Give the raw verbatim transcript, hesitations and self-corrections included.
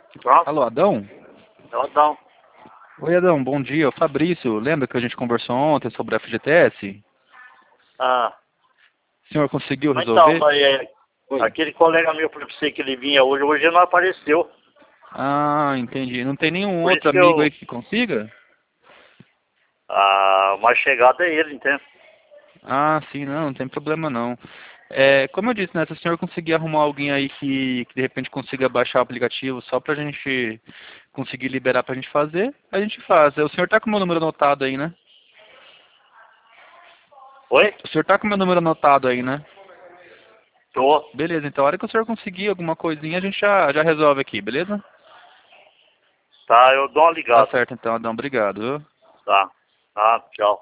Pronto? Alô, Adão? Então, Oi, Adão, bom dia. É o Fabrício. Lembra que a gente conversou ontem sobre a F G T S? ah, O senhor conseguiu mas então, resolver? mas, é, Oi. aquele colega meu falou pra você que ele vinha hoje, hoje ele não apareceu. Ah, entendi. Não tem nenhum Por outro isso que amigo aí eu, que consiga? a mais chegada é ele, entende? Ah, sim, não, não tem problema não. É, como eu disse, né, se o senhor conseguir arrumar alguém aí que, que de repente consiga baixar o aplicativo só pra gente conseguir liberar pra gente fazer, a gente faz. O senhor tá com o meu número anotado aí, né? Oi? O senhor tá com o meu número anotado aí, né? Tô. Beleza, então a hora que o senhor conseguir alguma coisinha, a gente já, já resolve aqui, beleza? Tá, eu dou uma Tá ligada. certo então, Adão. Obrigado, viu? Tá. Ah, tchau.